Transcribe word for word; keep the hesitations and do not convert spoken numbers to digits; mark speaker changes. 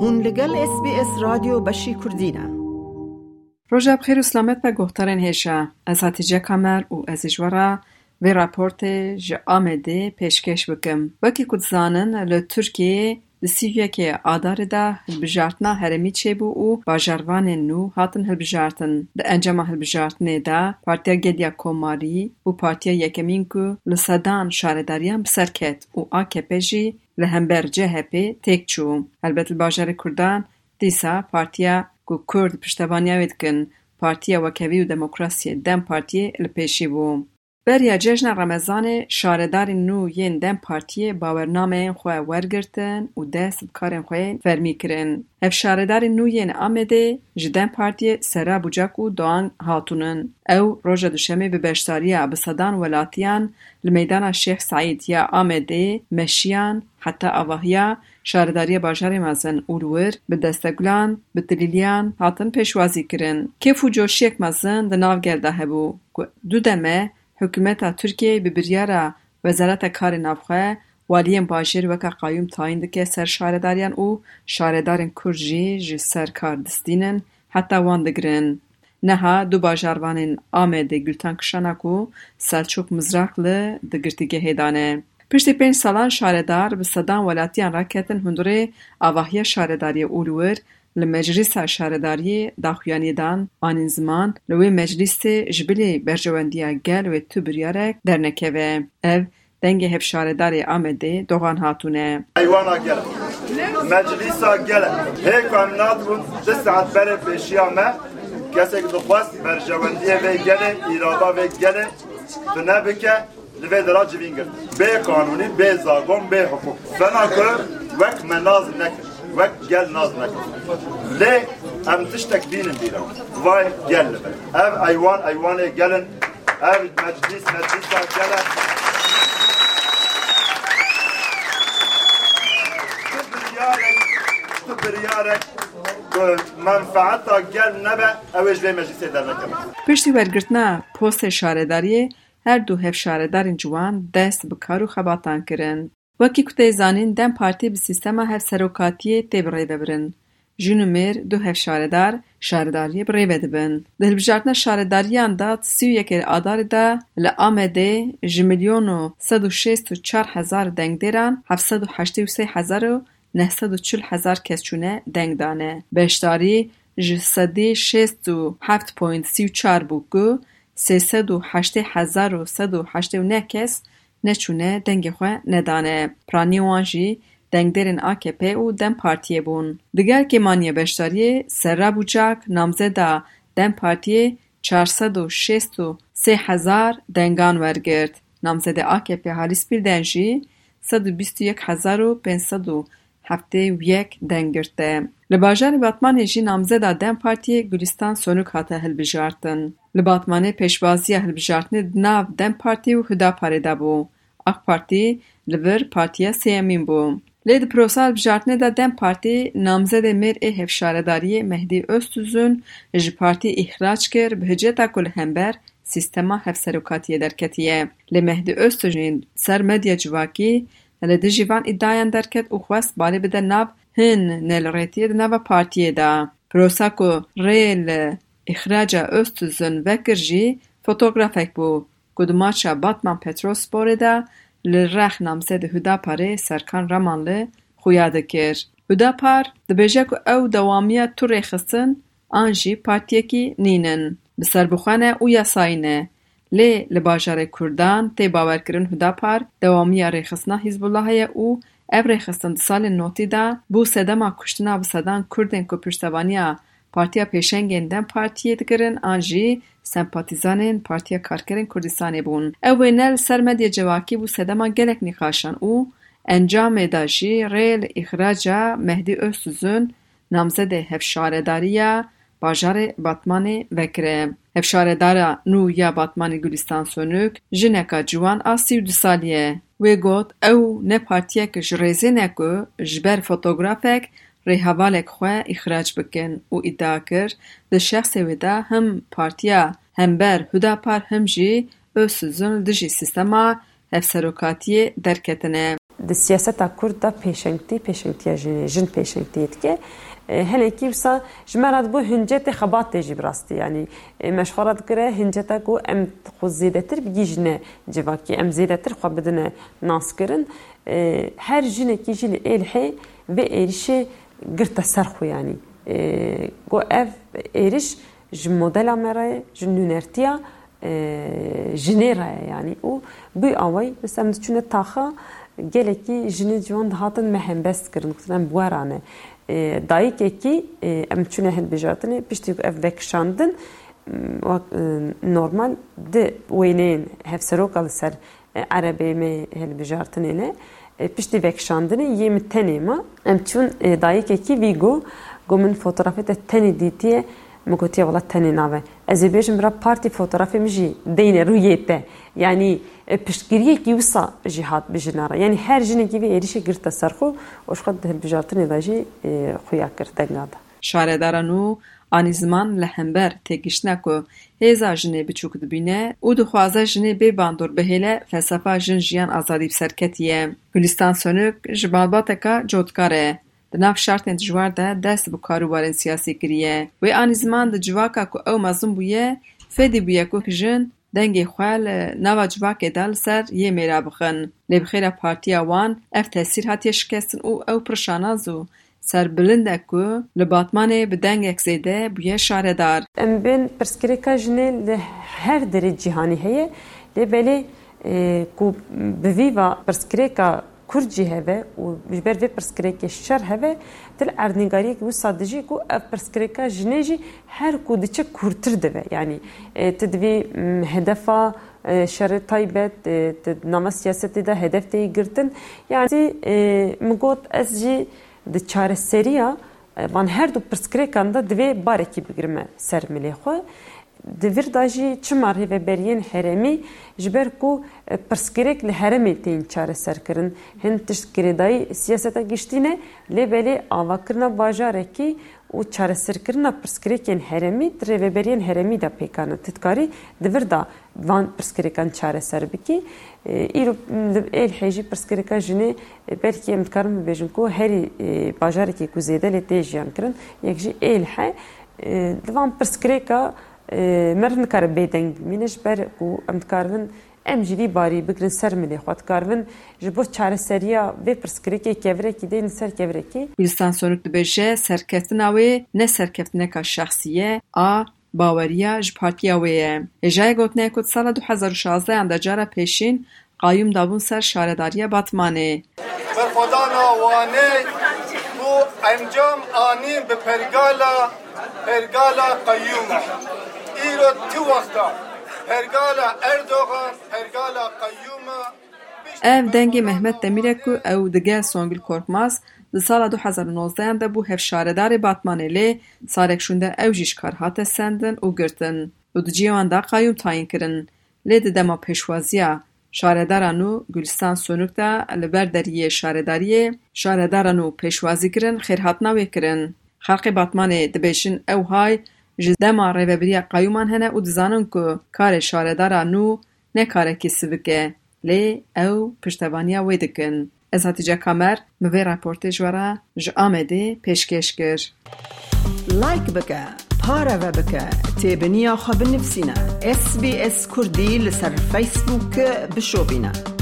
Speaker 1: هون لگل اس بی اس رادیو بشی کردینه.
Speaker 2: روژه بخیر و سلامت به گوهترین هیشه. از هاتیجه کامر و از اجوارا و راپورت جه آمده پیشکش بکم. وکی کد زانن لترکیه دسیویه که آدار ده هلبجارتنا هرمی چه بو و باجاروان نو هاتن هلبجارتن. ده انجام هلبجارتنه ده پارتیا گدیا کوماری و پارتیا یکمین که لسدان شارداریان بسرکت و آکپه جی لهمبر جهپی تک چو. البته باجار کردان دیسا پارتیا که کرد پشتوانیا ویدکن پارتیا وکوی و دموکراسی دم پارتیه الپیشی بو. بریا جشن رمضان شاردار نو ین دم پارتیه باورنامه خواه ورگرتن و دست بکارن خواه فرمی کرن. هف شاردار نو ین آمده جدن پارتیه سرا بوجاک و دوان هاتونن. او روژه دوشمه به بشتاریا بصدان ولاتیان لمیدان شیخ سعید یا آمده مشیان حتی آواهیا شارداری باجار مزن اولور به دستگلان به دلیلیان هاتن پیشوازی کرن. کیف و جوشیک مزن دناو گرده هبو. دو دمه حکومت ترکیه به بریار وزارت کار نافخه والیم باجر وکا قایم تاین دکه سر شارداریان او شاردارن کرجی جی سر کار دستینن حتی وان دگرن. نها دو باجاروانین آمده گلتان کشانکو سلچوک مزراقل دگرتیگه هیدانه. پشتی پنج سالان شاردار به صدان ولاتیان را کتن هندوره آواهی شارداری اولور لمجلس شارداری داخویانی دان آنین زمان لوی مجلس جبلی برجواندیا گل و تو بریارک در نکوه. او دنگ هف شارداری آمده دوغان هاتونه.
Speaker 3: ایوانا گل مجلسا گل هیک امناد بون ده ساعت بره پیشیامه کسی که دخواست برجواندیا و گل ایرادا و گل تو نبکه لوی درا جوین گرد به قانونی به زاگون به حقوق فنا که وقت مناز نکر وقت گل ناز نکر لی هم تشتک بینن بیرم وای گل لبه او ایوان ایوان گلن او مجلس مجلس گلن تو بریارک تو بریارک منفعتا گل نبه اوش به مجلس در نکمه.
Speaker 2: پشتی ورگرتنا پوست شارداریه هر دو هف شاردارین جوان دست بکار و خباتان کرن. وکی کتی زانین دم پارتی به سیستم هف سروکاتیه تیب ری ببرن. جنومیر دو هف شاردار شارداریه بری بدبن. دل بجارتنا شارداریان داد سی و یکر آدار دا لآمده جمیلیون و صد و شیست و چار هزار دنگ دیران هفتصد و هشت و سه هزار و نهصد و چل هزار کس چونه دنگ دانه. بشتاری جسدی شیست و هفت پوینت سی و چار بوکو سیصد و هشت هزار و صد و هشت و نه کس نچونه دنگ خواه ندانه. پرانی وانجی دنگ درن آکپه و دم پارتیه بون. دیگر که مانی بشتاری سر بوجاک نامزده دم پارتیه چهارصد و شصت و سه هزار دنگان ورگرد. نامزده آکپه حالیس پیل دنجی صد و بیست و یک هزار و پنجصد و هفته و یک دنگ گرده. لباجار باتمان جی نامزده دم پارتیه گلستان سونوک هاته هلبجارتن. لباتمانه پیشبازی هلبجارتنه دناو دم پارتی و هدا پارده بو. اق پارتی لور پارتیا سیمین بو. لید پروسا هلبجارتنه دا دم پارتی نامزده مر ای هفشارداری مهدی استوزون جی پارتی اخراج کر به هجتا کل همبر سیستما هفسروکاتیه درکتیه. لی مهدی استوزون سر مدیا جواکی لده جیوان ادایان درکت و خواست بالی بده ناو هن نل ریتیه ده ناو پارتیه دا. پروسا که ریل اخراج استوزن وکر جی فوتوگرافک بو. کدوماچا باتمان پتروس بورده لرخ نامزد هدا پاره سرکان رمانله خویاده کر. هدا پار دبیجه که او دوامیا تو ریخستن آنجی پارتیه کی نینن. بسر بخوانه او یاساینه. لی لباجار کردان تی باور کرن هدا پار دوامیا ریخستنا حزب الله او اب ریخستن سال نوتی دا بو سدما کشتنا بسدان کردن که پشتوانیا پارتیا پیشنگین دم پارتیه دگرن آنجی سمپاتیزانین پارتیا کارکرین کردستانی بون. او نل سرمدی جواکی بو سدما گلک نخاشن او انجام داشی ریل اخراج مهدی استوزون نامزد هفشارداریا باجار باتمان وکره. هفشاردارا نو یا باتمان گلستان سونوک جنکا جوان آسی و دو سالیه. وی گوت او نه پارتیا که جریزه نکو جبر فوتوگرافک ری حوالک خواه اخراج بکن و ادعا کر ده شخص ویده هم پارتیا هم بر هدا پار هم جی او سوزن دجی سیستما هفسروکاتی درکتنه.
Speaker 4: د سیاستا کورد پیشنگتی پیشنگتی جن جن پیشنگتی که هلی کی وسا جمرات بو هنجت خبات تجي براستي يعني مشخرات كره هنجتا كو ام خو زيدتر بيجنه جواكي ام زيدتر خو بدنا ناس كرن هر جنه كي جيل الحي بيرشي قرت سرخو يعني كو اف ايرش ج موديل امره جنونرتيا جنيرا يعني او بي اوي بس ام تشونه تاخا geleki jini civan hatın mehembest kirin kutan buarane dayık eki emçüne hel bijatını pişti ev vekşandın normal de weynein hevserokal ser arabe me hel bijatını ile pişti vekşandını yemi tenema emçün dayık eki vigo gomun fotoğrafı da teni ditiye مقولتي والله تاني ناوي أزبيج مرا بارتي فوتوغرافي مجي دينه رويته يعني بشكريه كيوصا جهات بجنارة يعني هر جنة كيفي إيريشة قرت سرخو وش قد هالبجارتني ضاجي خويا كرتن هذا
Speaker 2: شاردارانو آن زمان لهمبر تگیشنه کو هزا جنه بچوک دبینه او دخوازه جنه بی باندور بهله فلسفه جن جیان آزادی بسرکتیه گلستان سونک جبالباته که جوتکاره ناف شرطن جوار ده دست به کاروبار سیاسی کریه و آن زمان د جواکا کو او مزون بویه فدی بویه کو جن دنگ خوال نوا جواک دال سر یه میرا بخن لبخیر پارتیا وان اف تاثیر هاتی شکستن او او پرشانازو سر بلنده کو لباتمانه به دنگ اکزیده بویه شاردار
Speaker 4: ام بین پرسکریکا جنه هر دری جهانی هیه لبلی کو بویوا پرسکریکا كرجي هذا وبجبر في برسكريكا الشر هذا تل أرنيغاريك وصادجي كو برسكريكا جنيجي هر كو دتش كورتر دبا يعني تدبي هدفا شر طيبة نما سياسة ده هدف تي قرتن يعني مقود أسجي دتشار السرية من هر دو برسكريكا عند دبي باركي بقرمة سر مليخو دفر داجي چمار هی برین هرمی جبر کو پرسکریک لهرمی تین چاره سر کرن هن تشکری دای سیاستا گشتینه لبلی آوا کرنا باجاره کی و چاره سر کرنا پرسکریکین هرمی در برین هرمی دا پیکانه تتکاری دفر دا وان پرسکریکان چاره سر بکی ایرو ایل حیجی پرسکریکا جنه بلکی امتکارم بیجن کو هری باجاره کی کو زیده لتیجیان کرن یکجی ایل حی دوان پرسکریکا مرن کار بیدنگ مینش بر کو امتکارن ام جدی باری بگرن سر ملی خود کارن جبو چاره سریا و پرسکریکی کبره کی دین سر کبره کی
Speaker 2: گلستان سونک دبشه سرکفتناوی نه سرکفتنکا شخصیه آ باوریا ج پارتیاویه اجای گوتنه کد سال دو هزار و شانزده اند جارا پیشین قایم دابون سر شارداری باتمانه
Speaker 3: بر خدا نوانه بو انجام آنی به پرگالا پرگالا قیومه ایرو تو وقتا پرگالا اردوغان پرگالا قیومه
Speaker 2: ev dengê Mehmet Demirek ku ew dige Songül Korkmaz di sala du hezar û nozdehan de bû hevşaredarê Batmanê lê sarekşûnde ew jî ji kar hate sendin û girtin û di cîwan de qayyum tayin kirin lê di dema pêşwaziya şaredaran û Gülistan Sonûk de li ber deriyê şaredariyê şaredaran û pêşwazî kirin xêrhatina wê kirin xelkê Batmanê dibêjin ew hay ji dema rêveberiya qayyuman hene û dizanin ku karê şaredaran û ne karekî sivik e lê ew piştevaniya wê dikin. Ez Hatice Kamer mi vê raportê ji we re ji Amedê pêşkêş kir.
Speaker 1: Like bike, pareve bike, têbiniya xwe binivîne. S B S Kurdî li ser Facebook bişopîne.